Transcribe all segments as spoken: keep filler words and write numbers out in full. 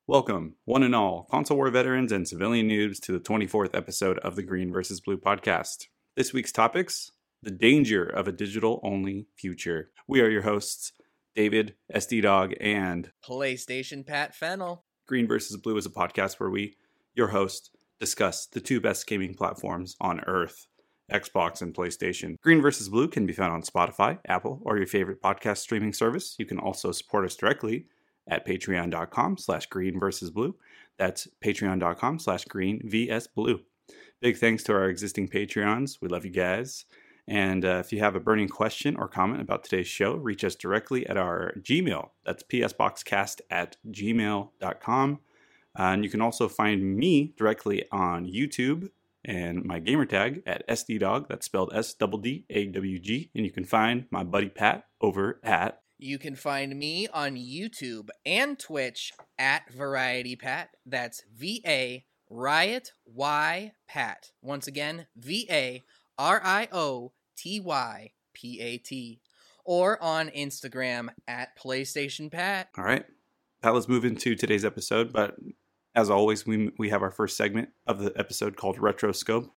Welcome, one and all, console war veterans and civilian noobs, to the twenty-fourth episode of the Green versus. Blue podcast. This week's topics: the danger of a digital-only future. We are your hosts, David, S D Dog, and PlayStation Pat Fennel. Green versus. Blue is a podcast where we, your host, discuss the two best gaming platforms on Earth, Xbox and PlayStation. Green versus. Blue can be found on Spotify, Apple, or your favorite podcast streaming service. You can also support us directly at patreon.com slash green versus blue. That's patreon.com slash green vs blue. Big thanks to our existing Patreons. We love you guys. And uh, if you have a burning question or comment about today's show, reach us directly at our Gmail. That's psboxcast at gmail dot com. Uh, and you can also find me directly on YouTube and my gamertag at S D Dog. That's spelled S D D A W G. And you can find my buddy Pat over at... You can find me on YouTube and Twitch at Variety Pat. That's V A Riot Y Pat. Once again, V A R I O T Y P A T. Or on Instagram at PlayStation Pat. All right. Pat, let's move into today's episode. But as always, we we have our first segment of the episode called Retroscope,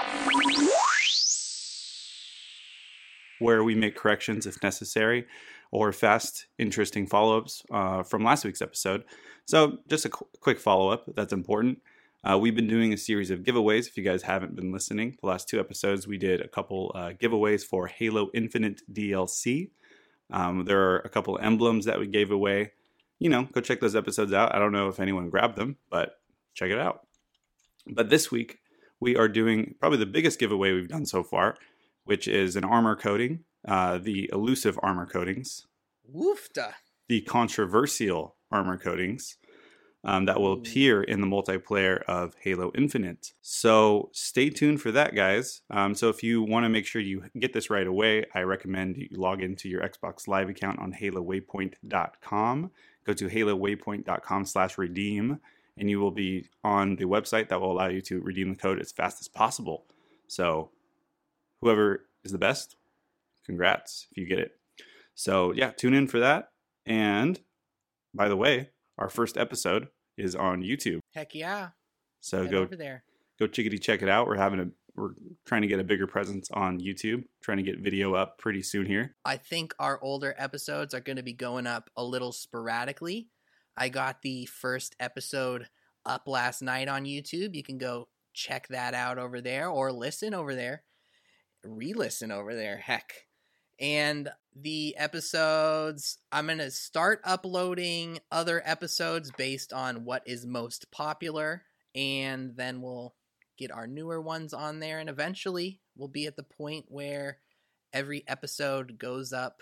where we make corrections if necessary, or fast, interesting follow-ups uh, from last week's episode. So just a qu- quick follow-up that's important. Uh, we've been doing a series of giveaways. If you guys haven't been listening, the last two episodes we did a couple uh, giveaways for Halo Infinite D L C. Um, there are a couple emblems that we gave away. You know, go check those episodes out. I don't know if anyone grabbed them, but check it out. But this week, we are doing probably the biggest giveaway we've done so far, which is an armor coating, uh, the elusive armor coatings. Woofda. The controversial armor coatings um, that will appear in the multiplayer of Halo Infinite. So stay tuned for that, guys. Um, so if you want to make sure you get this right away, I recommend you log into your Xbox Live account on halo waypoint dot com. Go to halo waypoint dot com slash redeem, and you will be on the website that will allow you to redeem the code as fast as possible. So whoever is the best, congrats if you get it. So yeah, tune in for that. And by the way, our first episode is on YouTube. Heck yeah. So Head go over there. Go chickadee check it out. We're having a we're trying to get a bigger presence on YouTube, trying to get video up pretty soon here. I think our older episodes are going to be going up a little sporadically. I got the first episode up last night on YouTube. You can go check that out over there, or listen over there. Re-listen over there, heck. And the episodes, I'm going to start uploading other episodes based on what is most popular, and then we'll get our newer ones on there, and eventually we'll be at the point where every episode goes up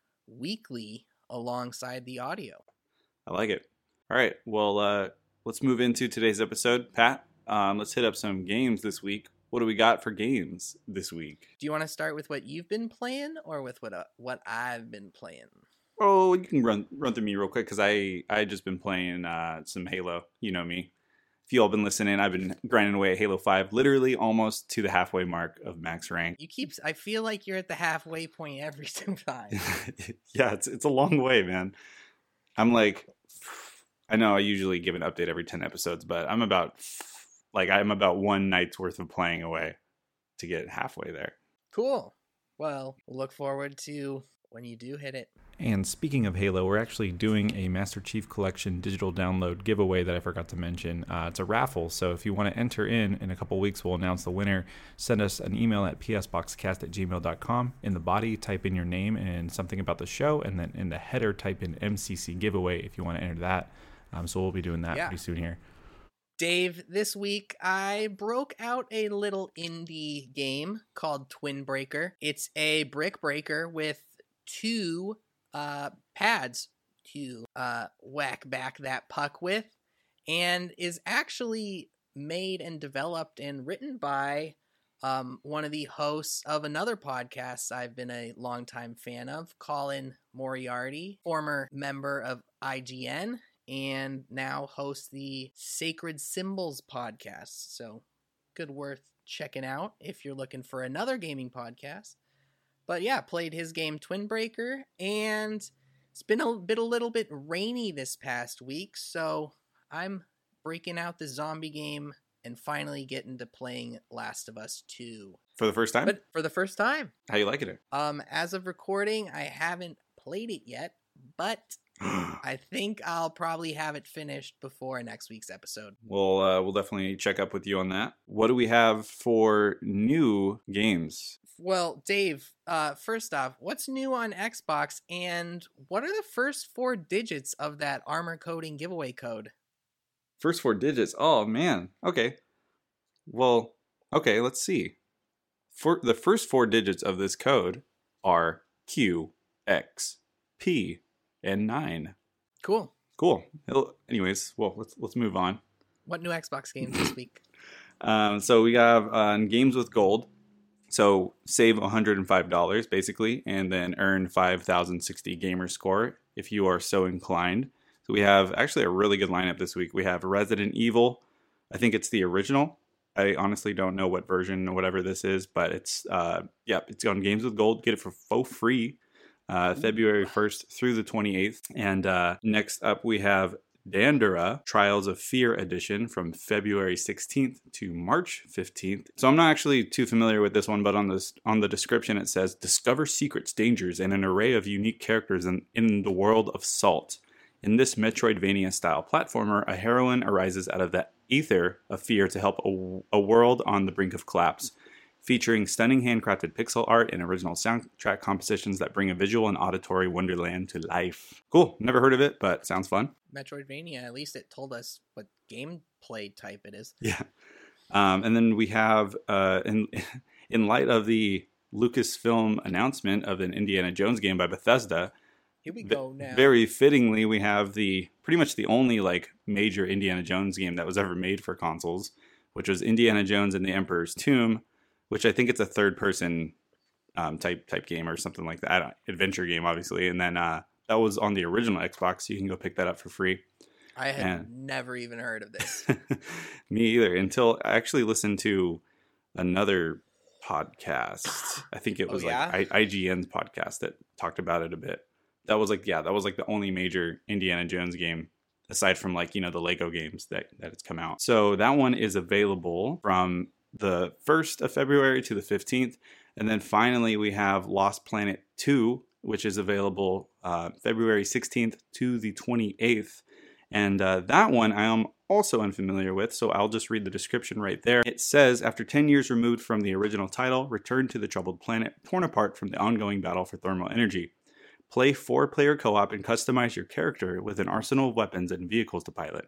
weekly alongside the audio. I like it. All right, well, uh, let's move into today's episode. Pat, um, let's hit up some games this week. What do we got for games this week? Do you want to start with what you've been playing, or with what uh, what I've been playing? Oh, you can run run through me real quick, because I I just been playing uh, some Halo. You know me. If you all been listening, I've been grinding away at Halo five, literally almost to the halfway mark of max rank. You keep. I feel like you're at the halfway point every single time. Yeah, it's it's a long way, man. I'm like, I know I usually give an update every ten episodes, but I'm about. Like, I'm about one night's worth of playing away to get halfway there. Cool. Well, we'll look forward to when you do hit it. And speaking of Halo, we're actually doing a Master Chief Collection digital download giveaway that I forgot to mention. Uh, it's a raffle, so if you want to enter in, in a couple weeks we'll announce the winner. Send us an email at psboxcast at gmail dot com. In the body, type in your name and something about the show, and then in the header, type in M C C giveaway if you want to enter that. Um, so we'll be doing that yeah. pretty soon here. Dave, this week I broke out a little indie game called Twin Breaker. It's a brick breaker with two uh, pads to uh, whack back that puck with, and is actually made and developed and written by um, one of the hosts of another podcast I've been a longtime fan of, Colin Moriarty, former member of I G N, and now hosts the Sacred Symbols podcast. So good worth checking out if you're looking for another gaming podcast. But yeah, played his game Twin Breaker, and it's been a bit a little bit rainy this past week, so I'm breaking out the zombie game and finally getting to playing Last of Us two. For the first time? But for the first time. How you liking it? Um, as of recording, I haven't played it yet, but I think I'll probably have it finished before next week's episode. We'll uh, we'll definitely check up with you on that. What do we have for new games? Well, Dave, uh, first off, what's new on Xbox, and what are the first four digits of that armor coding giveaway code? First four digits. Oh man. Okay. Well, okay. Let's see. For the first four digits of this code are Q, X, P, and nine. Cool. Cool. Anyways, well, let's let's move on. What new Xbox games this week? Um, so we have uh, games with gold. So save one hundred five dollars basically, and then earn five thousand sixty gamer score if you are so inclined. So we have actually a really good lineup this week. We have Resident Evil. I think it's the original. I honestly don't know what version or whatever this is, but it's uh, yeah, it's on Games with Gold. Get it for faux free, uh, February first through the twenty-eighth. And uh, next up we have Dandara Trials of Fear edition from February sixteenth to March fifteenth. So I'm not actually too familiar with this one, but on this on the description it says discover secrets, dangers, and an array of unique characters in, in the world of Salt. In this Metroidvania-style platformer, a heroine arises out of the ether of fear to help a, a world on the brink of collapse. Featuring stunning handcrafted pixel art and original soundtrack compositions that bring a visual and auditory wonderland to life. Cool. Never heard of it, but sounds fun. Metroidvania, at least it told us what gameplay type it is. Yeah. Um, and then we have, uh, in, in light of the Lucasfilm announcement of an Indiana Jones game by Bethesda, Here we go now. Very fittingly, we have the pretty much the only like major Indiana Jones game that was ever made for consoles, which was Indiana Jones and the Emperor's Tomb, which I think it's a third person um, type type game or something like that. I don't, adventure game, obviously. And then uh, that was on the original Xbox. So you can go pick that up for free. I had and... never even heard of this. Me either, until I actually listened to another podcast. I think it was oh, yeah? like I- IGN's podcast that talked about it a bit. That was like, yeah, that was like the only major Indiana Jones game aside from like, you know, the Lego games that, that it's come out. So that one is available from the first of February to the fifteenth. And then finally we have Lost Planet two, which is available uh, February sixteenth to the twenty-eighth. And uh, that one I am also unfamiliar with, so I'll just read the description right there. It says, after ten years removed from the original title, return to the troubled planet, torn apart from the ongoing battle for thermal energy. Play four-player co-op and customize your character with an arsenal of weapons and vehicles to pilot.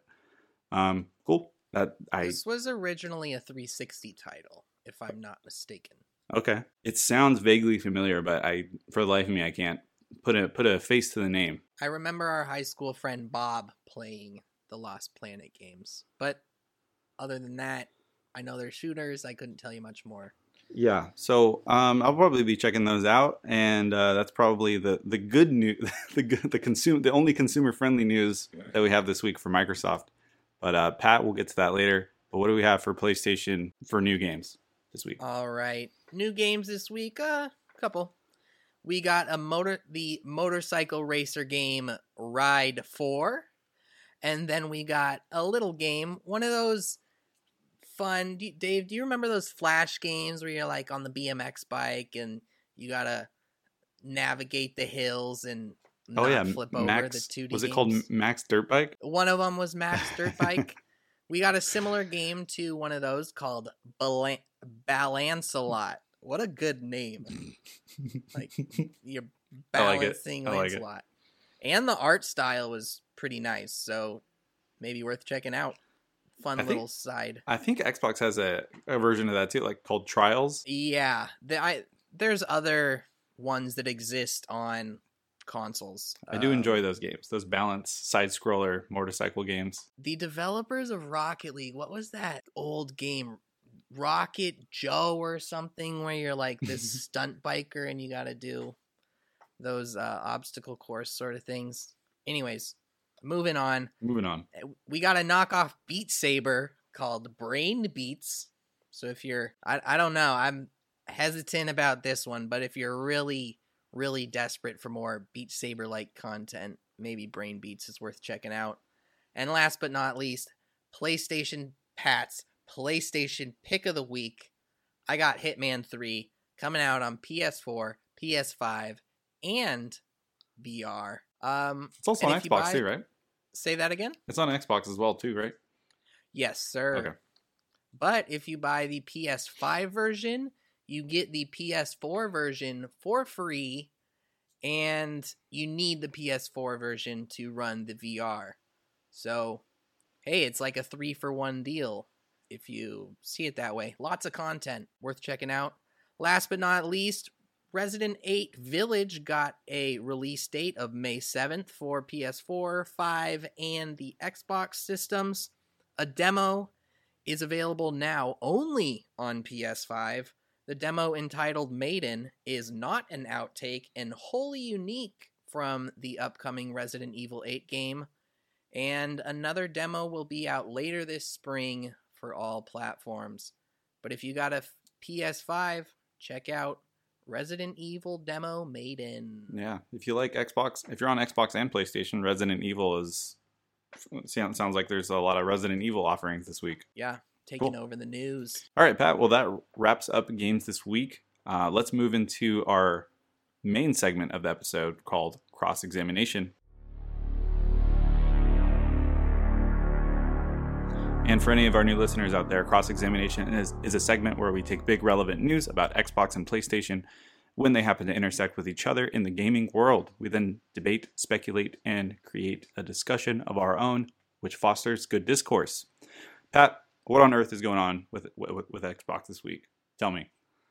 Um, cool. That I. This was originally a three sixty title, if I'm not mistaken. Okay. It sounds vaguely familiar, but I, for the life of me, I can't put a put a face to the name. I remember our high school friend Bob playing the Lost Planet games, but other than that, I know they're shooters. I couldn't tell you much more. Yeah, so um, I'll probably be checking those out, and uh, that's probably the the good news, the good, the consume, the only consumer friendly news that we have this week for Microsoft. But uh, Pat, we'll get to that later. But what do we have for PlayStation for new games this week? All right, new games this week. A uh, couple. We got a motor, the motorcycle racer game Ride four, and then we got a little game, one of those. Fun. Do you, Dave, do you remember those Flash games where you're like on the B M X bike and you gotta navigate the hills and not oh yeah, flip Max, over the two D was it games? called Max Dirt Bike? One of them was Max Dirt Bike. We got a similar game to one of those called Bal- Balance-a-Lot. What a good name. Like you're balancing I like it. I like Lancelot. It. And the art style was pretty nice, so maybe worth checking out. Fun I little think, side. I think Xbox has a, a version of that too, like called Trials. Yeah, the, I there's other ones that exist on consoles. I do um, enjoy those games, those balance side scroller motorcycle games. The developers of Rocket League, what was that old game? Rocket Joe or something, where you're like this stunt biker and you got to do those uh, obstacle course sort of things. Anyways. Moving on. Moving on. We got a knockoff Beat Saber called Brain Beats. So if you're, I, I don't know, I'm hesitant about this one, but if you're really, really desperate for more Beat Saber-like content, maybe Brain Beats is worth checking out. And last but not least, PlayStation Pat's PlayStation Pick of the Week. I got Hitman three coming out on P S four, P S five, and V R. Um, it's also on Xbox buy, too, right? Say that again? It's on Xbox as well too, right? Yes, sir. Okay. But if you buy the P S five version, you get the P S four version for free, and you need the P S four version to run the V R. So, hey, it's like a three for one deal if you see it that way. Lots of content worth checking out. Last but not least, Resident eight Village got a release date of May seventh for P S four, five, and the Xbox systems. A demo is available now only on P S five. The demo entitled Maiden is not an outtake and wholly unique from the upcoming Resident Evil eight game. And another demo will be out later this spring for all platforms. But if you got a P S five, check out Resident Evil demo Maiden. Yeah, if you like Xbox, if you're on Xbox and PlayStation, Resident Evil is, sounds like there's a lot of Resident Evil offerings this week. Yeah, taking cool. over the news. All right, Pat, well, that wraps up games this week. Uh, let's move into our main segment of the episode called Cross-Examination. And for any of our new listeners out there, Cross-Examination is, is a segment where we take big relevant news about Xbox and PlayStation when they happen to intersect with each other in the gaming world. We then debate, speculate, and create a discussion of our own, which fosters good discourse. Pat, what on earth is going on with with, with Xbox this week? Tell me.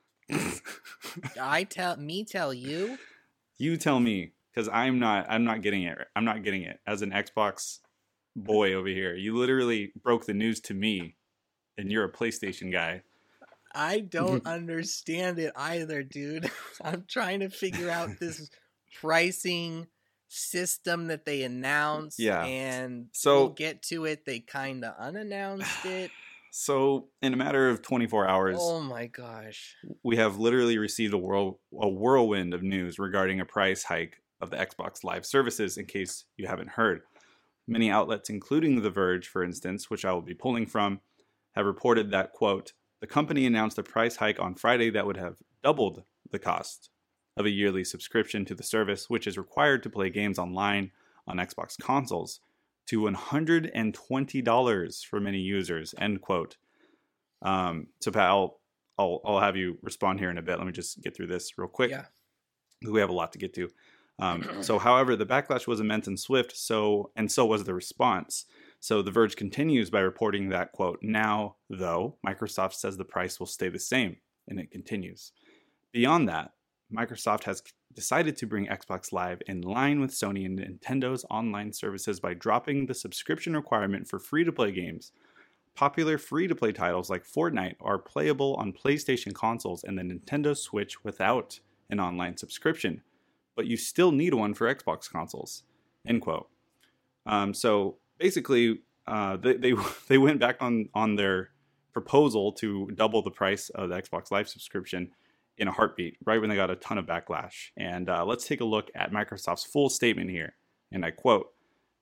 I tell me tell you. You tell me, because I'm not I'm not getting it. I'm not getting it as an Xbox boy over here. You literally broke the news to me, and you're a PlayStation guy. I don't understand it either, dude. I'm trying to figure out this pricing system that they announced. Yeah. And so we'll get to it. They kind of unannounced it. So in a matter of twenty-four hours, oh my gosh, we have literally received a whirl a whirlwind of news regarding a price hike of the Xbox Live services, in case you haven't heard. Many outlets, including The Verge, for instance, which I will be pulling from, have reported that, quote, the company announced a price hike on Friday that would have doubled the cost of a yearly subscription to the service, which is required to play games online on Xbox consoles, to one hundred twenty dollars for many users, end quote. Um, so, Pat, I'll, I'll, I'll have you respond here in a bit. Let me just get through this real quick. Yeah. We have a lot to get to. Um, so, however, the backlash was immense and swift, so and so was the response. So The Verge continues by reporting that, quote, now, though, Microsoft says the price will stay the same, and it continues. Beyond that, Microsoft has decided to bring Xbox Live in line with Sony and Nintendo's online services by dropping the subscription requirement for free-to-play games. Popular free-to-play titles like Fortnite are playable on PlayStation consoles and the Nintendo Switch without an online subscription, but you still need one for Xbox consoles, end quote. Um, so basically, uh, they, they they went back on, on their proposal to double the price of the Xbox Live subscription in a heartbeat, right when they got a ton of backlash. And uh, let's take a look at Microsoft's full statement here. And I quote,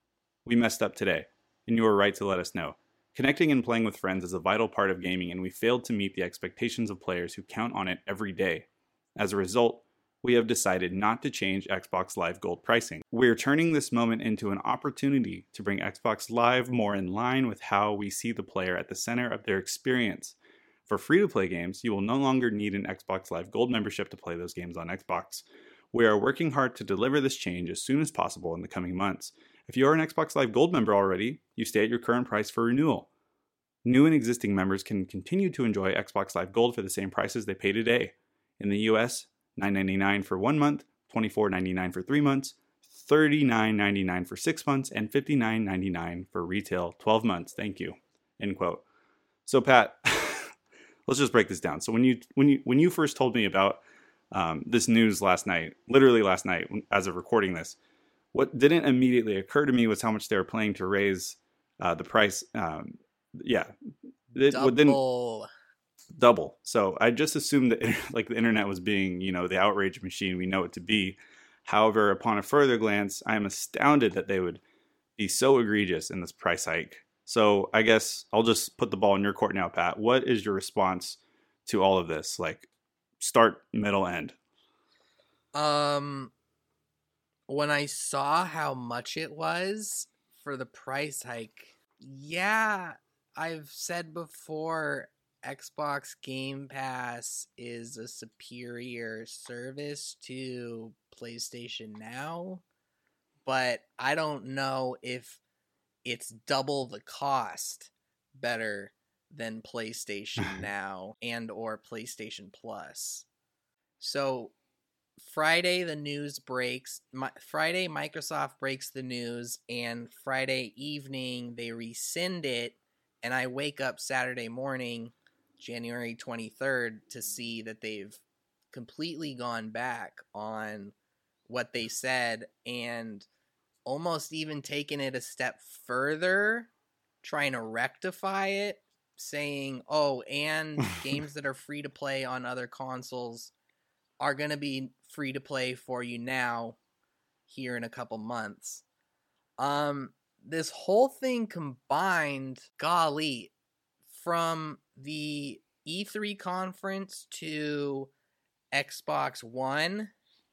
we messed up today, and you were right to let us know. Connecting and playing with friends is a vital part of gaming, and we failed to meet the expectations of players who count on it every day. As a result, we have decided not to change Xbox Live Gold pricing. We're turning this moment into an opportunity to bring Xbox Live more in line with how we see the player at the center of their experience. For free-to-play games, you will no longer need an Xbox Live Gold membership to play those games on Xbox. We are working hard to deliver this change as soon as possible in the coming months. If you are an Xbox Live Gold member already, you stay at your current price for renewal. New and existing members can continue to enjoy Xbox Live Gold for the same prices they pay today. In the U S, nine dollars and ninety-nine cents for one month, twenty-four dollars and ninety-nine cents for three months, thirty-nine dollars and ninety-nine cents for six months, and fifty-nine dollars and ninety-nine cents for retail twelve months. Thank you. End quote. So, Pat, let's just break this down. So when you when you when you first told me about um, this news last night, literally last night, as of recording this, what didn't immediately occur to me was how much they were planning to raise uh, the price. Um, yeah, it, double. Didn't, double. So I just assumed that like the internet was being, you know, the outrage machine we know it to be. However, upon a further glance, I am astounded that they would be so egregious in this price hike? So I guess I'll just put the ball in your court now, Pat. What is your response to all of this? Like, start, middle, end. Um, when I saw how much it was for the price hike, yeah, I've said before, Xbox Game Pass is a superior service to PlayStation Now, but I don't know if it's double the cost better than PlayStation Now and or PlayStation Plus. So Friday the news breaks. My, Friday Microsoft breaks the news, and Friday evening they rescind it, and I wake up Saturday morning, January twenty-third, to see that they've completely gone back on what they said and almost even taken it a step further, trying to rectify it, saying, oh, and games that are free to play on other consoles are going to be free to play for you now here in a couple months. Um, this whole thing combined, golly, from the E three conference to Xbox One,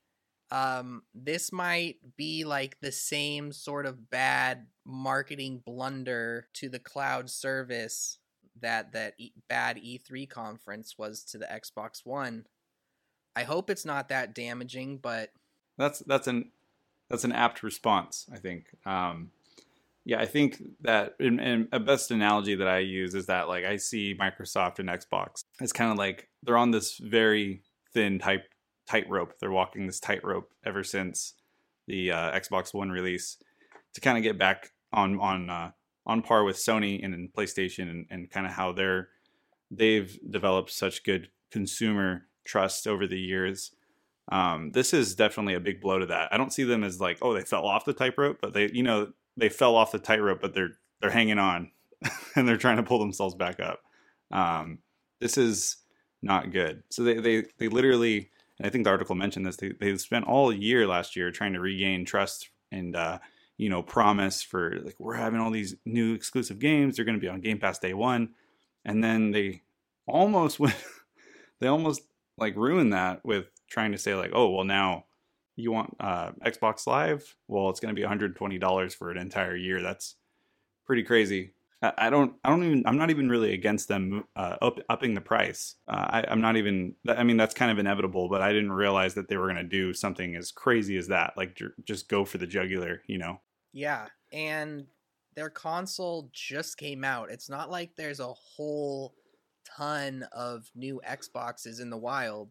um, this might be like the same sort of bad marketing blunder to the cloud service that that e- bad E three conference was to the Xbox One. I hope it's not that damaging, but That's that's an that's an apt response, I think. Um, yeah, I think that in, in a best analogy that I use is that, like, I see Microsoft and Xbox as kind of like they're on this very thin tight tightrope. They're walking this tightrope ever since the uh, Xbox One release to kind of get back on on uh, on par with Sony and, and PlayStation, and, and kind of how they're they've developed such good consumer trust over the years. Um, this is definitely a big blow to that. I don't see them as like, oh, they fell off the tightrope, but they, you know, they fell off the tightrope, but they're they're hanging on and they're trying to pull themselves back up. Um, this is not good. So they they they literally, and I think the article mentioned this, they they spent all year last year trying to regain trust and uh, you know, promise for like, we're having all these new exclusive games. They're going to be on Game Pass day one, and then they almost went, they almost like ruined that with trying to say like, oh, well, now you want uh, Xbox Live? Well, it's going to be one hundred twenty dollars for an entire year. That's pretty crazy. I, I don't, I don't even, I'm not even really against them uh, up, upping the price. Uh, I, I'm not even, I mean, that's kind of inevitable, but I didn't realize that they were going to do something as crazy as that. Like, j- just go for the jugular, you know? yeah, and their console just came out. It's not like there's a whole ton of new Xboxes in the wild.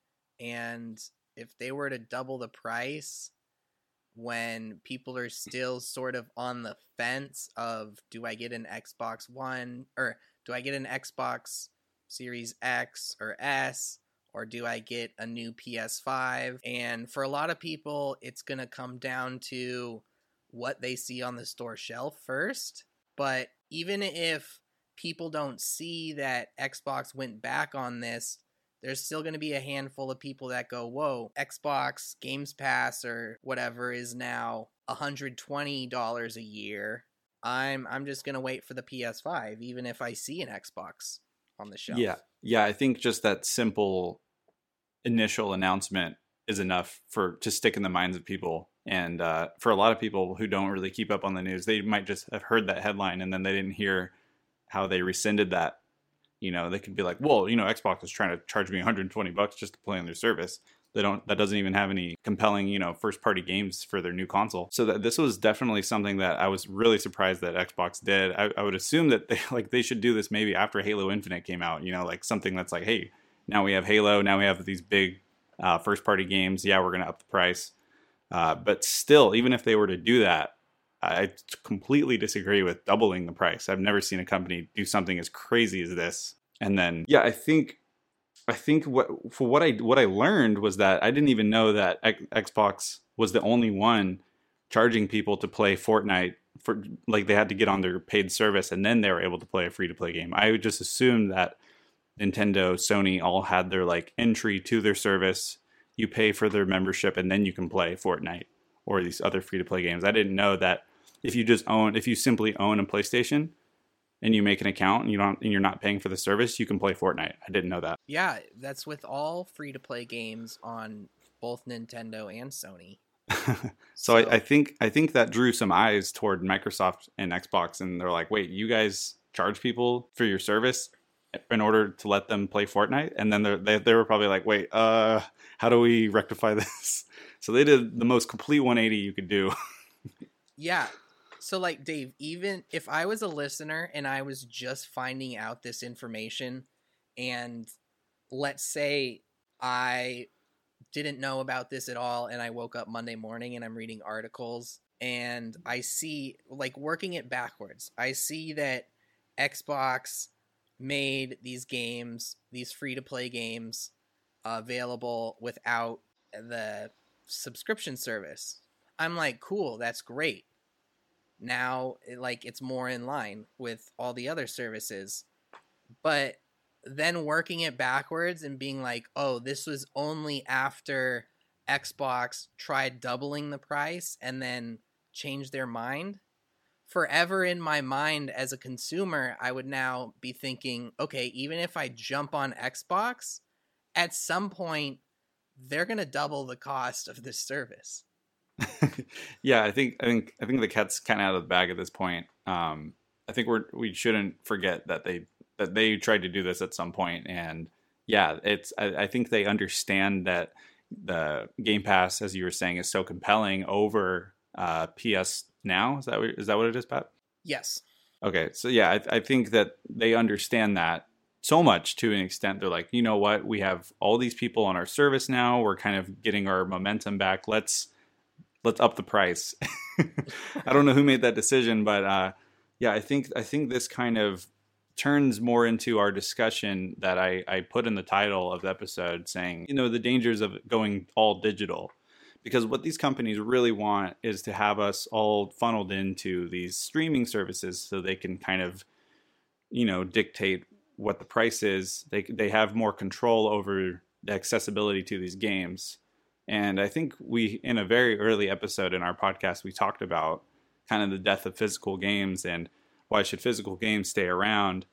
And if they were to double the price when people are still sort of on the fence of, do I get an Xbox One, or do I get an Xbox Series X or S, or do I get a new P S five? And for a lot of people, it's going to come down to what they see on the store shelf first. But even if people don't see that Xbox went back on this, there's still going to be a handful of people that go, whoa, Xbox Games Pass or whatever is now one hundred twenty dollars a year. I'm I'm just going to wait for the P S five, even if I see an Xbox on the shelf. Yeah. Yeah. I think just that simple initial announcement is enough for to stick in the minds of people. And uh, for a lot of people who don't really keep up on the news, they might just have heard that headline and then they didn't hear how they rescinded that. You know, they could be like, well, you know, Xbox is trying to charge me one hundred twenty bucks just to play on their service. They don't, that doesn't even have any compelling, you know, first party games for their new console. So that this was definitely something that I was really surprised that Xbox did. I, I would assume that they like, they should do this maybe after Halo Infinite came out, you know, like something that's like, hey, now we have Halo. Now we have these big uh, first party games. Yeah, we're going to up the price. Uh, but still, even if they were to do that, I completely disagree with doubling the price. I've never seen a company do something as crazy as this. And then, yeah, I think, I think what for what I what I learned was that I didn't even know that X, Xbox was the only one charging people to play Fortnite for, like, they had to get on their paid service and then they were able to play a free to play game. I would just assume that Nintendo, Sony all had their like entry to their service. You pay for their membership and then you can play Fortnite or these other free to play games. I didn't know that if you just own, if you simply own a PlayStation and you make an account and you don't, and you're not paying for the service, you can play Fortnite. I didn't know that. Yeah, that's with all free-to-play games on both Nintendo and Sony. so So- I, I think I think that drew some eyes toward Microsoft and Xbox, and they're like, wait, you guys charge people for your service in order to let them play Fortnite? And then they're- they they were probably like, wait, uh, how do we rectify this? So they did the most complete one eighty you could do. Yeah. So, like, Dave, even if I was a listener and I was just finding out this information, and let's say I didn't know about this at all, and I woke up Monday morning and I'm reading articles, and I see, like, working it backwards, I see that Xbox made these games, these free-to-play games, uh, available without the subscription service. I'm like, cool, that's great. Now, it, like, it's more in line with all the other services. But then working it backwards and being like, oh, this was only after Xbox tried doubling the price and then changed their mind. Forever in my mind as a consumer, I would now be thinking, okay, even if I jump on Xbox, at some point, they're going to double the cost of this service. yeah, I think I think I think the cat's kind of out of the bag at this point. Um, I think we're we shouldn't forget that they that they tried to do this at some point, and yeah, it's I, I think they understand that the Game Pass, as you were saying, is so compelling over uh, P S Now. Is that what, is that what it is, Pat? Yes. Okay, so yeah, I, I think that they understand that so much to an extent. They're like, you know what, we have all these people on our service now. We're kind of getting our momentum back. Let's let's up the price. I don't know who made that decision, but uh, yeah, I think I think this kind of turns more into our discussion that I, I put in the title of the episode, saying, you know, the dangers of going all digital. Because what these companies really want is to have us all funneled into these streaming services so they can kind of, you know, dictate what the price is. They they have more control over the accessibility to these games. And I think we, in a very early episode in our podcast, we talked about kind of the death of physical games and why should physical games stay around.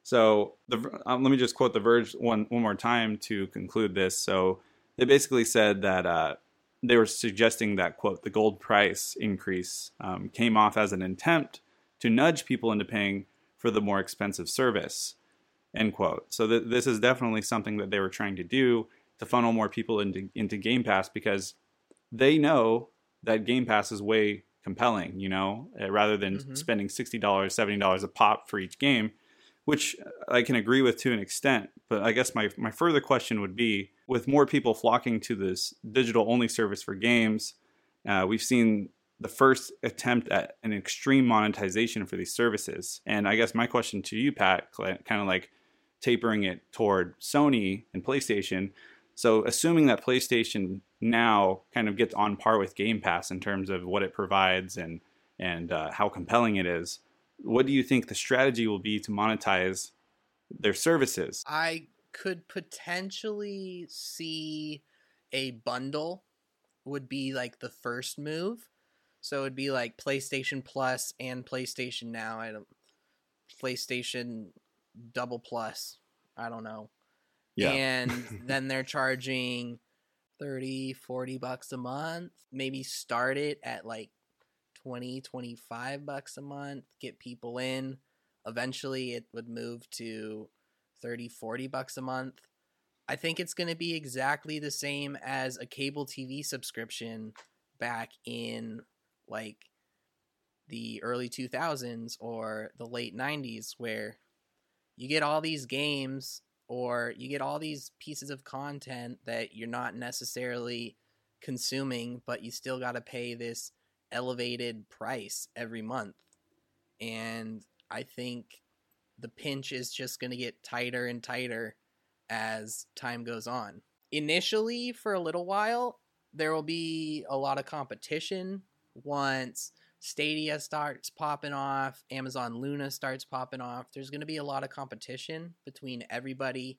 So the, um, let me just quote The Verge one, one more time to conclude this. So they basically said that uh, they were suggesting that, quote, the gold price increase um, came off as an attempt to nudge people into paying for the more expensive service, end quote. So th- this is definitely something that they were trying to do to funnel more people into into Game Pass, because they know that Game Pass is way compelling, you know, uh, rather than mm-hmm. spending sixty dollars, seventy dollars a pop for each game, which I can agree with to an extent. But I guess my, my further question would be, with more people flocking to this digital-only service for games, uh, we've seen the first attempt at an extreme monetization for these services. And I guess my question to you, Pat, kind of like tapering it toward Sony and PlayStation. So assuming that PlayStation now kind of gets on par with Game Pass in terms of what it provides and and uh, how compelling it is, what do you think the strategy will be to monetize their services? I could potentially see a bundle would be like the first move. So it'd be like PlayStation Plus and PlayStation Now. I don't PlayStation Double Plus. I don't know. Yeah. And then they're charging thirty, forty bucks a month. Maybe start it at like twenty, twenty-five bucks a month. Get people in. Eventually it would move to thirty, forty bucks a month. I think it's going to be exactly the same as a cable T V subscription back in like the early two thousands or the late nineties, where you get all these games or you get all these pieces of content that you're not necessarily consuming, but you still got to pay this elevated price every month. And I think the pinch is just going to get tighter and tighter as time goes on. Initially, for a little while, there will be a lot of competition once Stadia starts popping off, Amazon Luna starts popping off. There's going to be a lot of competition between everybody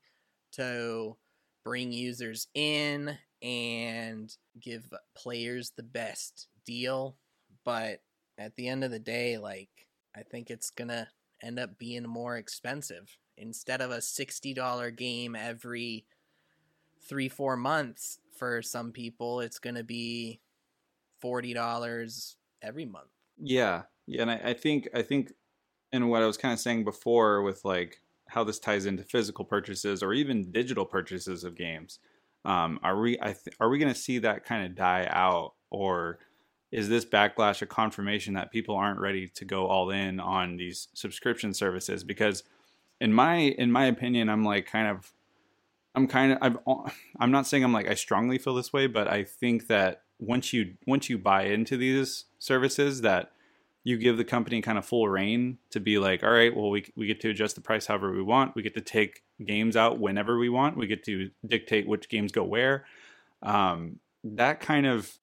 to bring users in and give players the best deal. But at the end of the day, like, I think it's gonna end up being more expensive. Instead of a sixty dollars game every three, four months for some people, it's gonna be forty dollars every month. Yeah. Yeah. And I, I think, I think, and what I was kind of saying before with like how this ties into physical purchases or even digital purchases of games, um, are we, I th- are we going to see that kind of die out, or is this backlash a confirmation that people aren't ready to go all in on these subscription services? Because in my, in my opinion, I'm like kind of, I'm kind of, I've, I'm not saying I'm like, I strongly feel this way, but I think that once you, once you buy into these services, that you give the company kind of full reign to be like, all right, well, we, we get to adjust the price however we want. We get to take games out whenever we want. We get to dictate which games go where. Um, that kind of,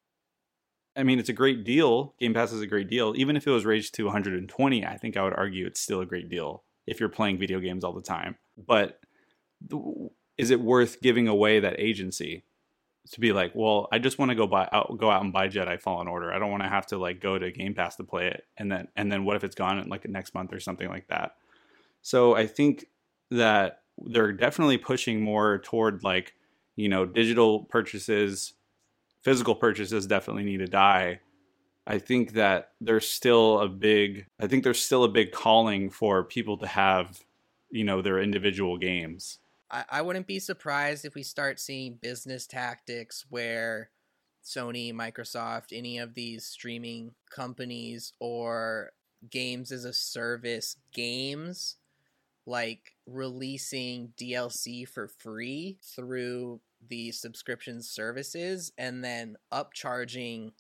I mean, it's a great deal. Game Pass is a great deal. Even if it was raised to one hundred twenty, I think I would argue it's still a great deal if you're playing video games all the time. But is it worth giving away that agency to be like, well, I just want to go buy out, go out and buy Jedi Fallen Order. I don't want to have to like go to Game Pass to play it. And then, and then what if it's gone in like next month or something like that? So I think that they're definitely pushing more toward like, you know, digital purchases. Physical purchases definitely need to die. I think that there's still a big, I think there's still a big calling for people to have, you know, their individual games. I, I wouldn't be surprised if we start seeing business tactics where Sony, Microsoft, any of these streaming companies or games as a service games, like releasing D L C for free through the subscription services and then upcharging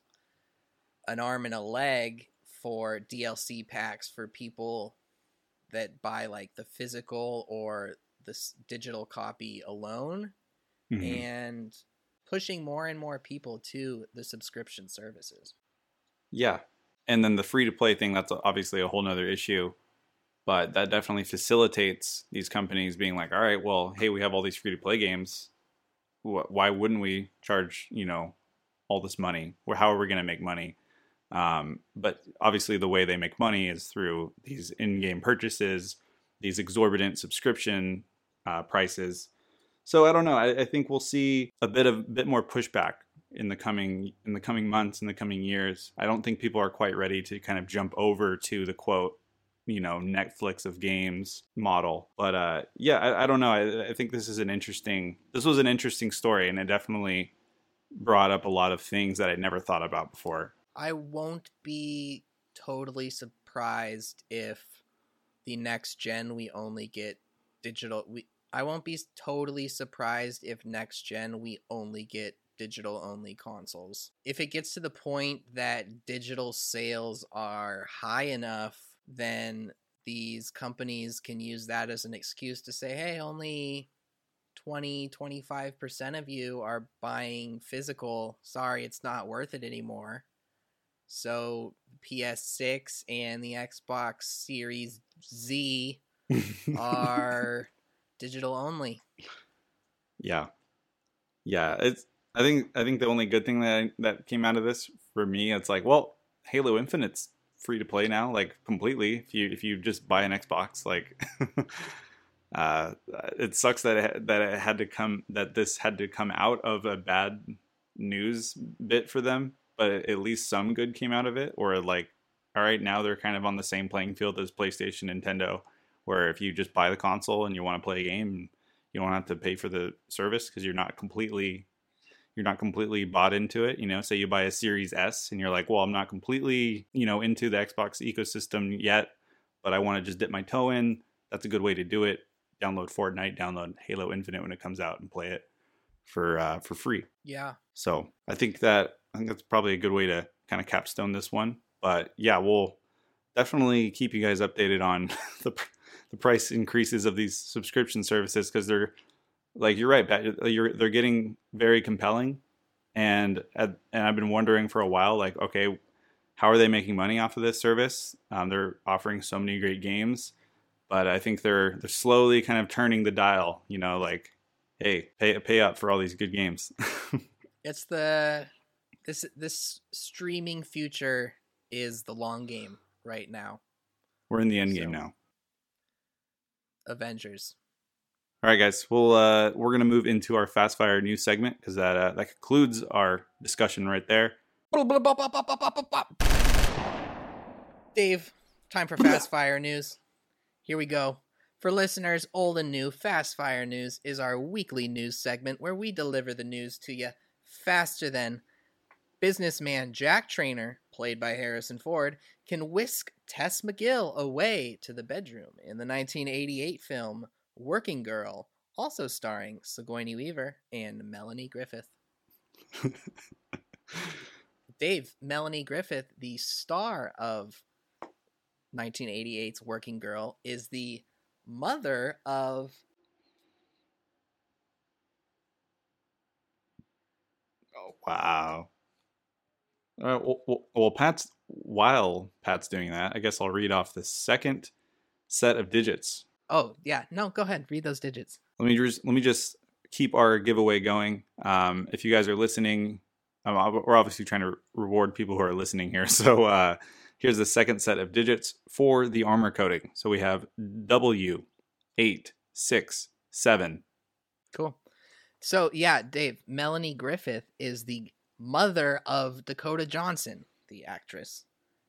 an arm and a leg for D L C packs for people that buy like the physical or the digital copy alone, mm-hmm. and pushing more and more people to the subscription services. Yeah. And then the free to play thing, that's obviously a whole nother issue, but that definitely facilitates these companies being like, all right, well, hey, we have all these free to play games. Why wouldn't we charge, you know, all this money? Or how are we going to make money? Um, but obviously the way they make money is through these in-game purchases, these exorbitant subscription uh, prices. So I don't know. I, I think we'll see a bit of bit more pushback in the coming in the coming months, in the coming years. I don't think people are quite ready to kind of jump over to the quote, you know, Netflix of games model. But uh, yeah, I, I don't know. I, I think this is an interesting. This was an interesting story, and it definitely brought up a lot of things that I'd never thought about before. I won't be totally surprised if the next gen we only get digital. We I won't be totally surprised if next gen we only get digital only consoles. If it gets to the point that digital sales are high enough, then these companies can use that as an excuse to say, hey, only twenty, twenty-five percent of you are buying physical. Sorry, it's not worth it anymore. So P S six and the Xbox Series Z are digital only. Yeah. Yeah, it's I think I think the only good thing that I, that came out of this for me, it's like, well, Halo Infinite's free to play now, like completely. If you if you just buy an Xbox, like uh it sucks that it, that it had to come that this had to come out of a bad news bit for them. But at least some good came out of it, or like, all right, now they're kind of on the same playing field as PlayStation, Nintendo, where if you just buy the console and you want to play a game, you don't have to pay for the service because you're not completely, you're not completely bought into it. You know, say you buy a Series S and you're like, well, I'm not completely, you know, into the Xbox ecosystem yet, but I want to just dip my toe in. That's a good way to do it. Download Fortnite, download Halo Infinite when it comes out, and play it for uh, for free. Yeah. So I think that. I think that's probably a good way to kind of capstone this one. But yeah, we'll definitely keep you guys updated on the the price increases of these subscription services, because they're, like, you're right, Pat, you're, they're getting very compelling. And and I've been wondering for a while, like, okay, how are they making money off of this service? Um, they're offering so many great games, but I think they're they're slowly kind of turning the dial. You know, like, hey, pay pay up for all these good games. It's the This this streaming future is the long game right now. We're in the end So, game now. Avengers. All right, guys. We'll uh, we're gonna move into our fast fire news segment because that uh, that concludes our discussion right there. Dave, time for fast fire news. Here we go. For listeners old and new, Fast Fire News is our weekly news segment where we deliver the news to you faster than businessman Jack Trainer, played by Harrison Ford, can whisk Tess McGill away to the bedroom in the nineteen eighty-eight film Working Girl, also starring Sigourney Weaver and Melanie Griffith. Dave, Melanie Griffith, the star of nineteen eighty-eight's Working Girl, is the mother of... Oh, wow. Uh, well, well, Pat's while Pat's doing that, I guess I'll read off the second set of digits. Oh, yeah. No, go ahead. Read those digits. Let me just let me just keep our giveaway going. Um, if you guys are listening, um, we're obviously trying to reward people who are listening here. So uh, here's the second set of digits for the armor coating. So we have W eight six seven. Cool. So yeah, Dave, Melanie Griffith is the mother of Dakota Johnson, the actress,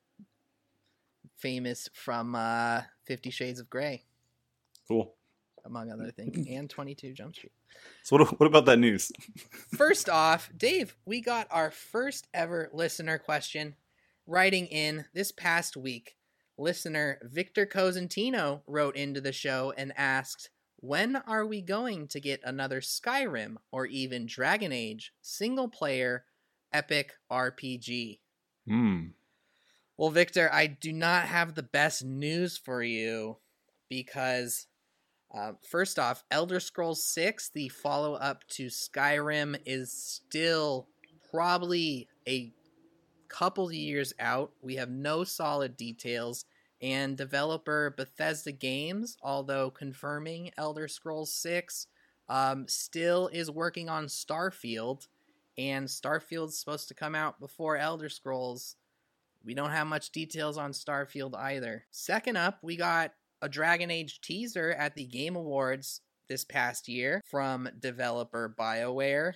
famous from uh, Fifty Shades of Grey. Cool. Among other things, and twenty-two Jump Street. So what, what about that news? First off, Dave, we got our first ever listener question writing in this past week. Listener Victor Cosentino wrote into the show and asked, when are we going to get another Skyrim or even Dragon Age single-player epic R P G? Hmm. Well, Victor, I do not have the best news for you because... Uh, first off, Elder Scrolls six, the follow-up to Skyrim, is still probably a couple years out. We have no solid details, and developer Bethesda Games, although confirming Elder Scrolls six, um, still is working on Starfield, and Starfield's supposed to come out before Elder Scrolls. We don't have much details on Starfield either. Second up, we got a Dragon Age teaser at the Game Awards this past year from developer BioWare,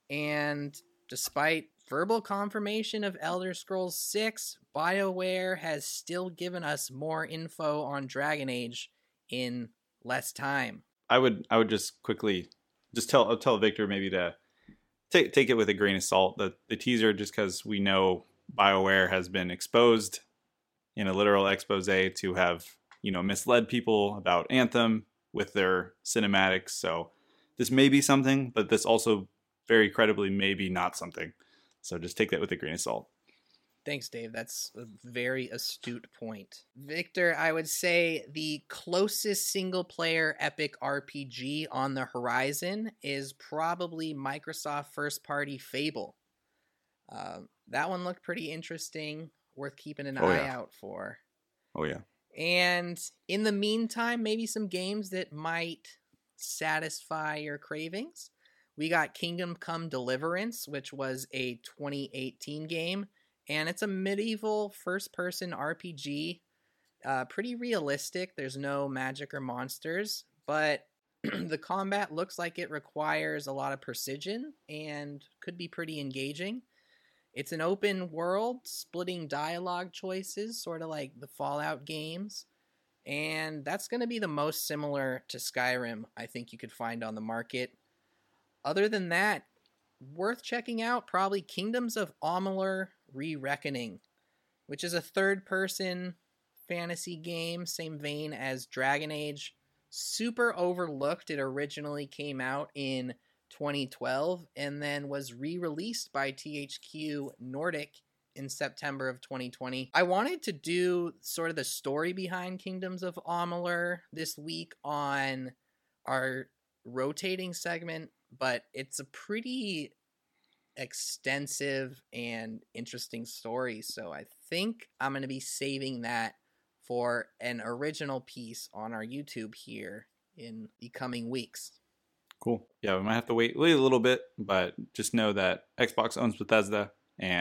and despite verbal confirmation of Elder Scrolls six, BioWare has still given us more info on Dragon Age in less time. I would I would just quickly just tell tell Victor maybe to take take it with a grain of salt. The the teaser, just because we know BioWare has been exposed in a literal expose to have, you know, misled people about Anthem with their cinematics. So this may be something, but this also very credibly may be not something. So just take that with a grain of salt. Thanks, Dave. That's a very astute point. Victor, I would say the closest single-player epic R P G on the horizon is probably Microsoft first-party Fable. Uh, that one looked pretty interesting, worth keeping an oh, eye yeah. out for. Oh, yeah. And in the meantime, maybe some games that might satisfy your cravings. We got Kingdom Come Deliverance, which was a twenty eighteen game, and it's a medieval first-person R P G. Uh, pretty realistic. There's no magic or monsters, but the combat looks like it requires a lot of precision and could be pretty engaging. It's an open world, splitting dialogue choices, sort of like the Fallout games. And that's going to be the most similar to Skyrim I think you could find on the market. Other than that, worth checking out probably Kingdoms of Amalur: Re-Reckoning, which is a third-person fantasy game, same vein as Dragon Age. Super overlooked. It originally came out in twenty twelve and then was re-released by T H Q Nordic in September of twenty twenty. I wanted to do sort of the story behind Kingdoms of Amalur this week on our rotating segment, but it's a pretty extensive and interesting story, so I think I'm going to be saving that for an original piece on our YouTube here in the coming weeks. Cool. Yeah, we might have to wait, wait a little bit, but just know that Xbox owns Bethesda, and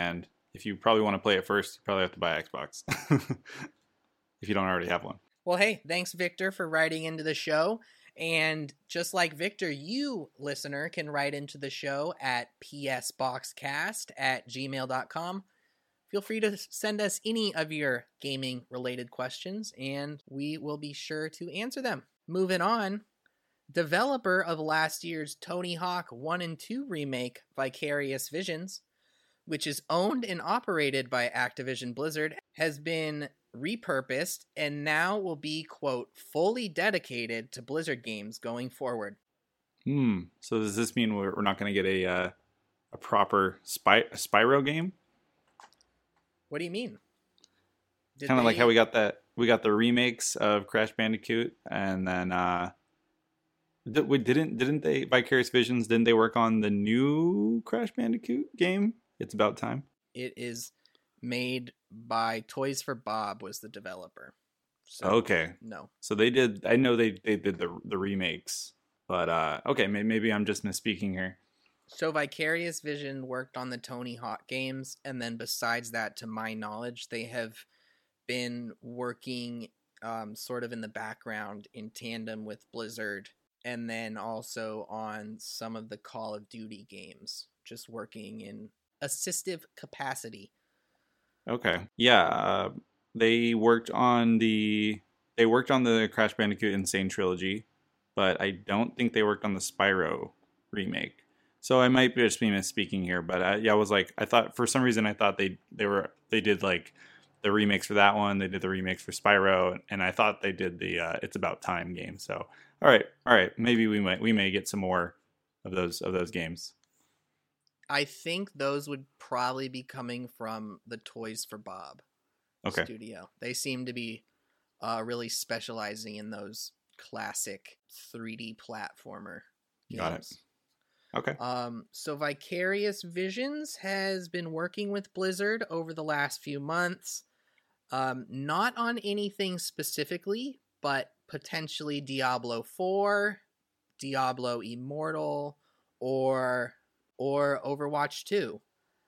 if you probably want to play it first, you probably have to buy Xbox if you don't already have one. Well, hey, thanks, Victor, for writing into the show. And just like Victor, you, listener, can write into the show at psboxcast at gmail dot com. Feel free to send us any of your gaming-related questions, and we will be sure to answer them. Moving on, developer of last year's Tony Hawk one and two remake, Vicarious Visions, which is owned and operated by Activision Blizzard, has been repurposed and now will be, quote, fully dedicated to Blizzard games going forward. Hmm. So does this mean we're, we're not going to get a uh, a proper Spy- a Spyro game? What do you mean? Kind of they... like how we got that we got the remakes of Crash Bandicoot, and then uh, did, we didn't didn't they Vicarious Visions? Didn't they work on the new Crash Bandicoot game? It's About Time. It is made by Toys for Bob was the developer. So, okay. No. So they did. I know they, they did the the remakes, but uh, okay, maybe, maybe I'm just misspeaking here. So Vicarious Vision worked on the Tony Hawk games, and then besides that, to my knowledge, they have been working um, sort of in the background in tandem with Blizzard, and then also on some of the Call of Duty games, just working in assistive capacity. Okay. Yeah, uh, they worked on the they worked on the Crash Bandicoot Insane trilogy, but I don't think they worked on the Spyro remake. So I might just be misspeaking here, but I, yeah, I was like, I thought for some reason I thought they they were they did like the remakes for that one, they did the remakes for Spyro, and I thought they did the uh, It's About Time game. So all right, all right, maybe we might we may get some more of those of those games. I think those would probably be coming from the Toys for Bob okay. studio. They seem to be uh, really specializing in those classic three D platformer games. Got it. Okay. Um, so Vicarious Visions has been working with Blizzard over the last few months. Um, not on anything specifically, but potentially Diablo four, Diablo Immortal, or... or Overwatch two.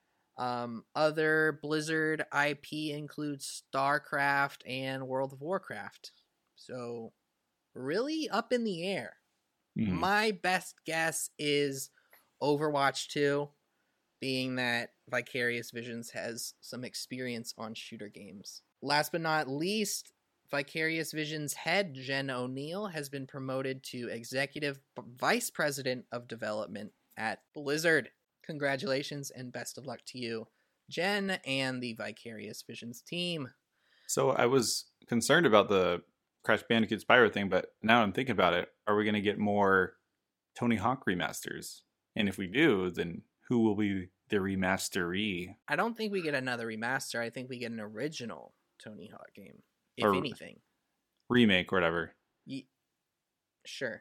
Um, other Blizzard I P includes StarCraft and World of Warcraft. So, really up in the air. Mm-hmm. My best guess is Overwatch two, being that Vicarious Visions has some experience on shooter games. Last but not least, Vicarious Visions head Jen O'Neill has been promoted to Executive Vice President of Development at Blizzard. Congratulations and best of luck to you, Jen, and the Vicarious Visions team. So I was concerned about the Crash Bandicoot Spyro thing, but now I'm thinking about it. Are we going to get more Tony Hawk remasters? And if we do, then who will be the remasteree? I don't think we get another remaster. I think we get an original Tony Hawk game, if or anything. Remake or whatever. Ye- sure.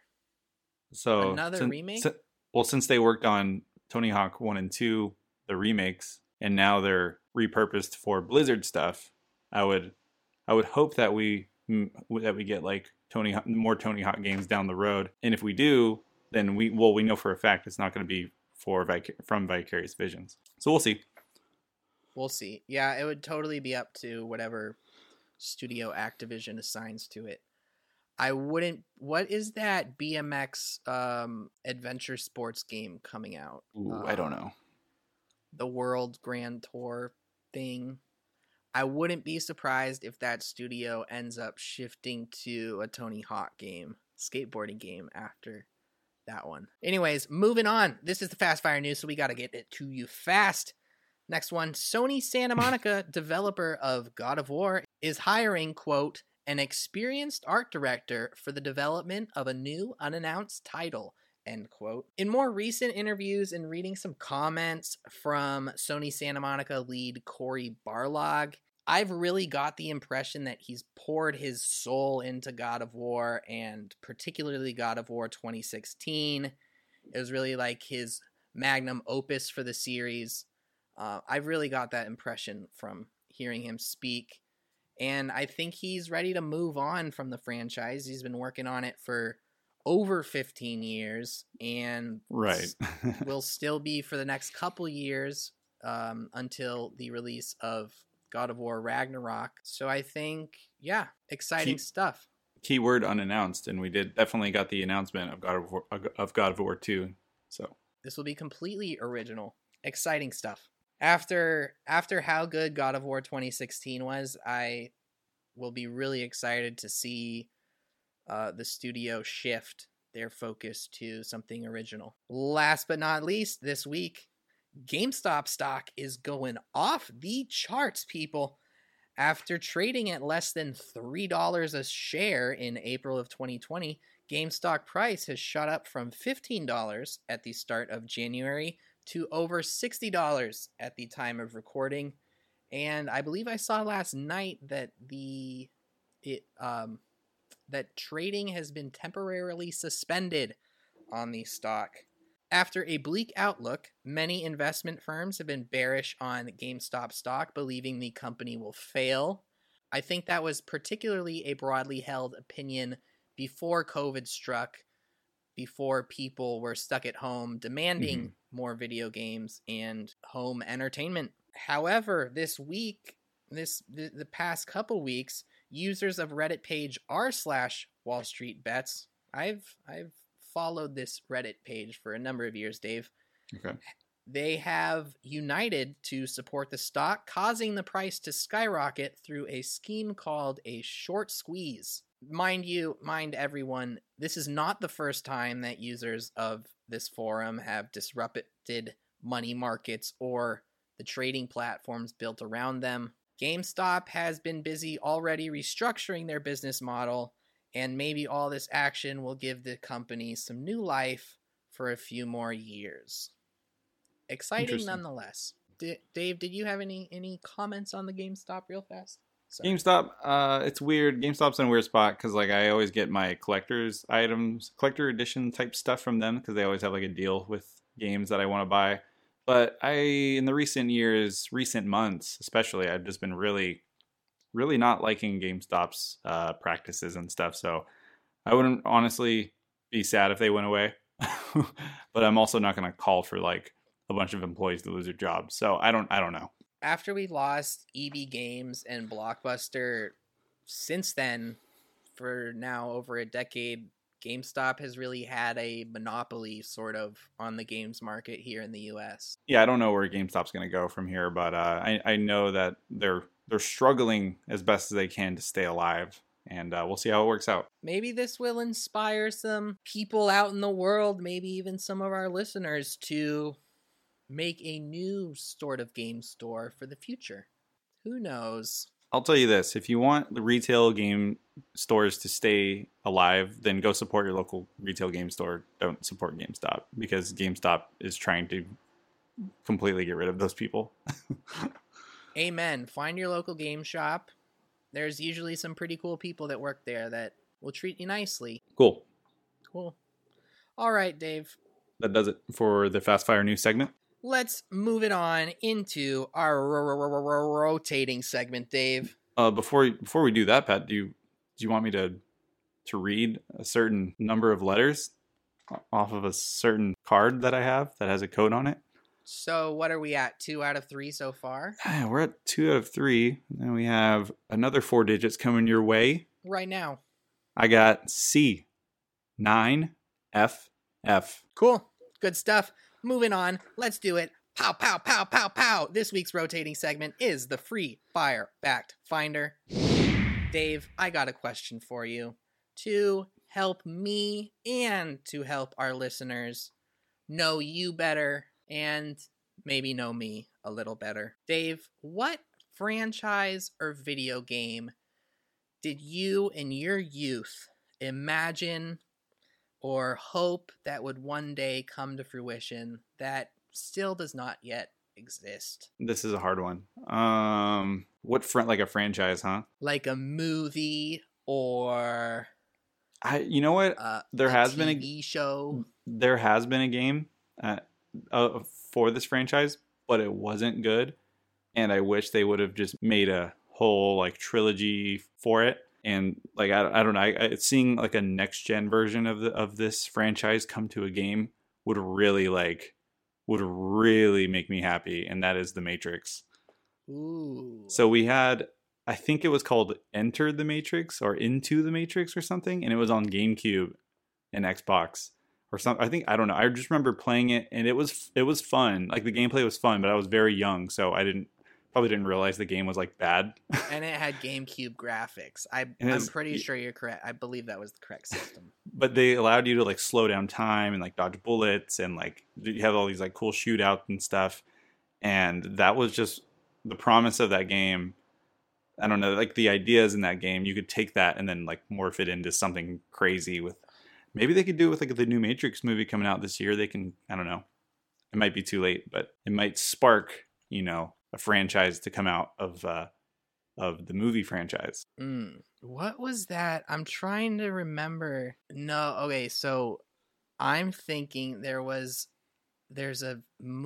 So another since, remake? Si- Well, since they worked on Tony Hawk one and two, the remakes, and now they're repurposed for Blizzard stuff, I would I would hope that we that we get like Tony more Tony Hawk games down the road. And if we do, then we well we know for a fact it's not going to be for Vic- from Vicarious Visions. So we'll see. We'll see. Yeah, it would totally be up to whatever studio Activision assigns to it. I wouldn't... What is that B M X um, adventure sports game coming out? Ooh, um, I don't know. The World Grand Tour thing. I wouldn't be surprised if that studio ends up shifting to a Tony Hawk game, skateboarding game after that one. Anyways, moving on. This is the Fast Fire News, so we got to get it to you fast. Next one. Sony Santa Monica, developer of God of War, is hiring, quote, an experienced art director for the development of a new unannounced title, end quote. In more recent interviews and reading some comments from Sony Santa Monica lead Cory Barlog, I've really got the impression that he's poured his soul into God of War, and particularly God of War twenty sixteen. It was really like his magnum opus for the series. Uh, I've really got that impression from hearing him speak. And I think he's ready to move on from the franchise. He's been working on it for over fifteen years, and right. will still be for the next couple years um, until the release of God of War Ragnarok. So I think, yeah, exciting Keep- stuff. Keyword unannounced, and we did definitely got the announcement of God of War, of God of War two. So This will be completely original. Exciting stuff. After after how good God of War twenty sixteen was, I will be really excited to see uh, the studio shift their focus to something original. Last but not least, this week, GameStop stock is going off the charts, people. After trading at less than three dollars a share in April of twenty twenty, GameStop price has shot up from fifteen dollars at the start of January to over sixty dollars at the time of recording. And I believe I saw last night that the it um that trading has been temporarily suspended on the stock. After a bleak outlook, many investment firms have been bearish on GameStop stock, believing the company will fail. I think that was particularly a broadly held opinion before COVID struck, before people were stuck at home demanding mm-hmm. more video games and home entertainment. However, this week, this the, the past couple weeks, users of Reddit page r slash Wall Street Bets, I've I've followed this Reddit page for a number of years, Dave. Okay. They have united to support the stock, causing the price to skyrocket through a scheme called a short squeeze. Mind you, mind everyone, this is not the first time that users of this forum have disrupted money markets or the trading platforms built around them. GameStop has been busy already restructuring their business model, and maybe all this action will give the company some new life for a few more years. Exciting nonetheless. D- Dave, did you have any any comments on the GameStop real fast? Sorry. GameStop, uh, it's weird. GameStop's in a weird spot because like I always get my collector's items, collector edition type stuff from them because they always have like a deal with games that I want to buy. But I, in the recent years, recent months especially, I've just been really... really not liking GameStop's uh, practices and stuff. So I wouldn't honestly be sad if they went away, but I'm also not going to call for like a bunch of employees to lose their jobs. So I don't, I don't know. After we lost E B Games and Blockbuster, since then, for now over a decade, GameStop has really had a monopoly sort of on the games market here in the U S. Yeah, I don't know where GameStop's going to go from here, but uh, I, I know that they're they're struggling as best as they can to stay alive, and uh, we'll see how it works out. Maybe this will inspire some people out in the world, maybe even some of our listeners, to make a new sort of game store for the future. Who knows? I'll tell you this, if you want the retail game stores to stay alive, then go support your local retail game store. Don't support GameStop, because GameStop is trying to completely get rid of those people. Amen. Find your local game shop. There's usually some pretty cool people that work there that will treat you nicely. Cool. Cool. All right, Dave. That does it for the Fast Fire News segment. Let's move it on into our ro- ro- ro- ro- rotating segment, Dave. Uh, before before we do that, Pat, do you do you want me to to read a certain number of letters off of a certain card that I have that has a code on it? So what are we at? Two out of three so far? We're at two out of three. And we have another four digits coming your way. Right now. I got C. nine F F. Cool. Good stuff. Moving on. Let's do it. Pow, pow, pow, pow, pow. This week's rotating segment is the Free Fire Fact Finder. Dave, I got a question for you to help me and to help our listeners know you better and maybe know me a little better. Dave, what franchise or video game did you in your youth imagine or hope that would one day come to fruition that still does not yet exist? This is a hard one. Um, what front like a franchise, huh? Like a movie or I you know what? Uh, there a has T V been a show. There has been a game uh, uh, for this franchise, but it wasn't good, and I wish they would have just made a whole like trilogy for it. And like I, I don't know, I, I, seeing like a next gen version of the of this franchise come to a game would really like would really make me happy, and that is The Matrix. Ooh. So we had, I think it was called Enter the Matrix or Into the Matrix or something, and it was on GameCube and Xbox or something. I think, I don't know. I just remember playing it, and it was it was fun. Like, the gameplay was fun, but I was very young, so I didn't probably didn't realize the game was like bad. And it had GameCube graphics. I, And I'm it's- pretty sure you're correct. I believe that was the correct system. But they allowed you to like slow down time and like dodge bullets, and like you have all these like cool shootouts and stuff. And that was just the promise of that game. I don't know, like the ideas in that game, you could take that and then like morph it into something crazy. With maybe they could do it with like the new Matrix movie coming out this year. They can, I don't know. It might be too late, but it might spark, you know, a franchise to come out of uh of the movie franchise. Mm. What was that? I'm trying to remember. No, okay, so I'm thinking there was there's a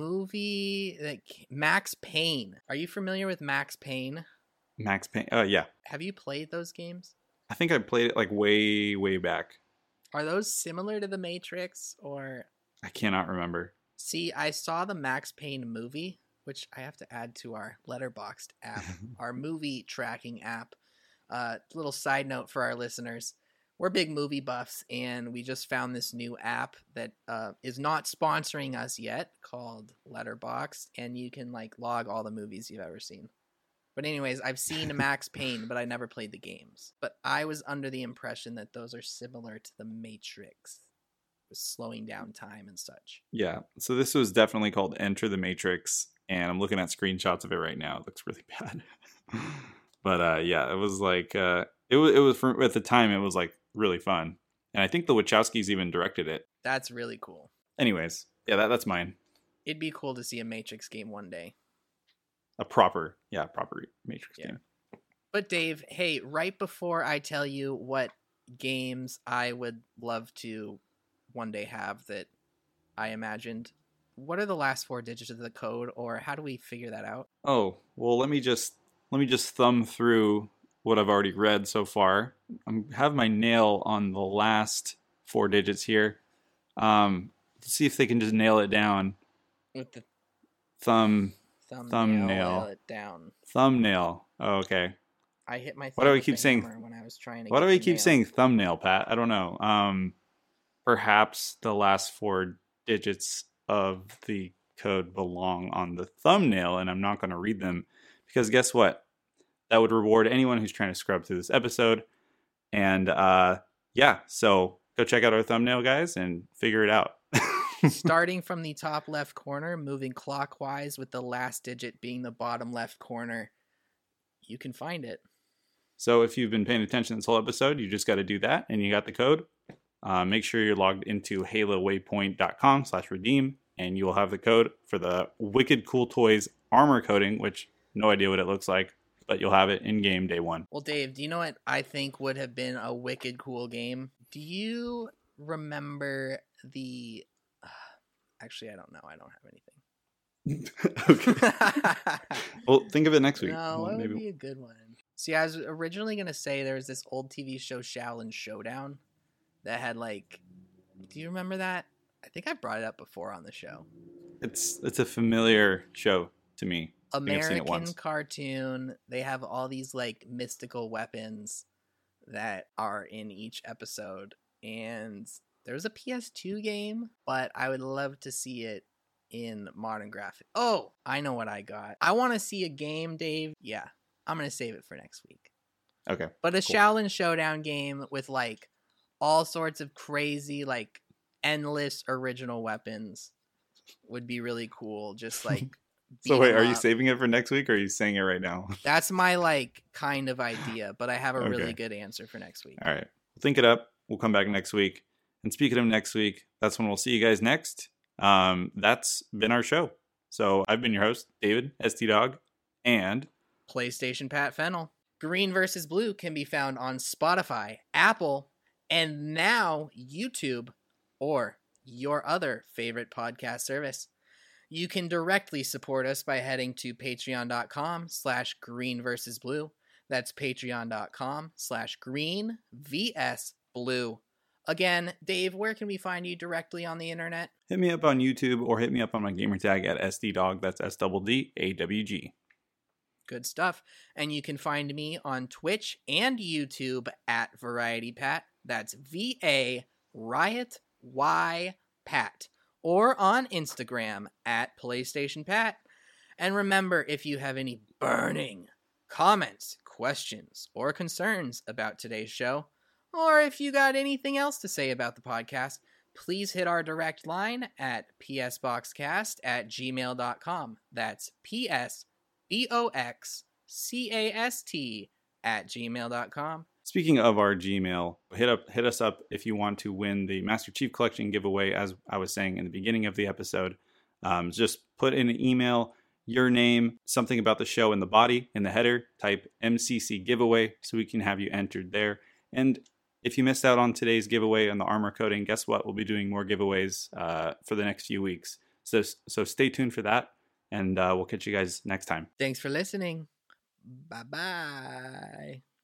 movie like Max Payne. Are you familiar with Max Payne? Max Payne. Oh yeah. Have you played those games? I think I played it like way, way back. Are those similar to The Matrix or I cannot remember. See, I saw the Max Payne movie, which I have to add to our Letterboxd app, our movie tracking app. Uh, little side note for our listeners. We're big movie buffs, and we just found this new app that uh, is not sponsoring us yet called Letterboxd, and you can like log all the movies you've ever seen. But anyways, I've seen Max Payne, but I never played the games. But I was under the impression that those are similar to The Matrix, with slowing down time and such. Yeah. So this was definitely called Enter the Matrix, and I'm looking at screenshots of it right now. It looks really bad. But uh, yeah, it was like uh, it was. It was for, at the time. It was like really fun, and I think the Wachowskis even directed it. That's really cool. Anyways, yeah, that, that's mine. It'd be cool to see a Matrix game one day. A proper, yeah, proper Matrix Yeah. game. But Dave, hey, right before I tell you what games I would love to one day have that I imagined, what are the last four digits of the code, or how do we figure that out? Oh well, let me just let me just thumb through what I've already read so far. I have my nail on the last four digits here. Um, let's see if they can just nail it down. With the Thumb. thumbnail, Thumbnail. it down. Thumbnail. Oh, okay. I hit my. Why do thumb I with keep the saying- hammer when I was trying to? Why get do I the keep nail. saying thumbnail, Pat? I don't know. Um, perhaps the last four digits of the code belong on the thumbnail, and I'm not going to read them because guess what? That would reward anyone who's trying to scrub through this episode. And uh, yeah, so go check out our thumbnail, guys, and figure it out. Starting from the top left corner, moving clockwise with the last digit being the bottom left corner, you can find it. So if you've been paying attention this whole episode, you just got to do that, and you got the code. Uh, make sure you're logged into halo waypoint dot com slash redeem, and you will have the code for the Wicked Cool Toys armor coating, which no idea what it looks like, but you'll have it in game day one. Well, Dave, do you know what I think would have been a wicked cool game? Do you remember the... Actually, I don't know. I don't have anything. Okay. Well, think of it next week. No, Well, it maybe would be a good one. See, I was originally going to say there was this old T V show, Shaolin Showdown, that had like... Do you remember that? I think I brought it up before on the show. it's it's a familiar show to me. I think I've seen it American once. cartoon. They have all these like mystical weapons that are in each episode. And there's a P S two game, but I would love to see it in modern graphic. Oh, I know what I got. I want to see a game, Dave. Yeah, I'm going to save it for next week. Okay. But a Cool. Shaolin Showdown game with like all sorts of crazy, like endless original weapons would be really cool. Just like So beat wait, 'em are you up. saving it for next week, or are you saying it right now? That's my like kind of idea, but I have a really Okay. good answer for next week. All right. Think it up. We'll come back next week. And speaking of next week, that's when we'll see you guys next. Um, that's been our show. So I've been your host, David, S T Dog, and PlayStation Pat Fennel. Green versus Blue can be found on Spotify, Apple, and now YouTube, or your other favorite podcast service. You can directly support us by heading to patreon.com slash green versus blue. That's patreon.com slash green vs blue. Again, Dave, where can we find you directly on the internet? Hit me up on YouTube or hit me up on my gamer tag at S D Dog. That's S D D A W G. Good stuff. And you can find me on Twitch and YouTube at Variety Pat. That's V A Riot Y Pat. Or on Instagram at PlayStation Pat. And remember, if you have any burning comments, questions, or concerns about today's show, or if you got anything else to say about the podcast, please hit our direct line at psboxcast at gmail dot com. That's P S B O X C A S T at gmail dot com. Speaking of our Gmail, hit up hit us up if you want to win the Master Chief Collection giveaway, as I was saying in the beginning of the episode. Um, just put in an email, your name, something about the show in the body, in the header, type M C C giveaway so we can have you entered there. And if you missed out on today's giveaway on the armor coating, guess what? We'll be doing more giveaways uh, for the next few weeks. So, so stay tuned for that, and uh, we'll catch you guys next time. Thanks for listening. Bye-bye.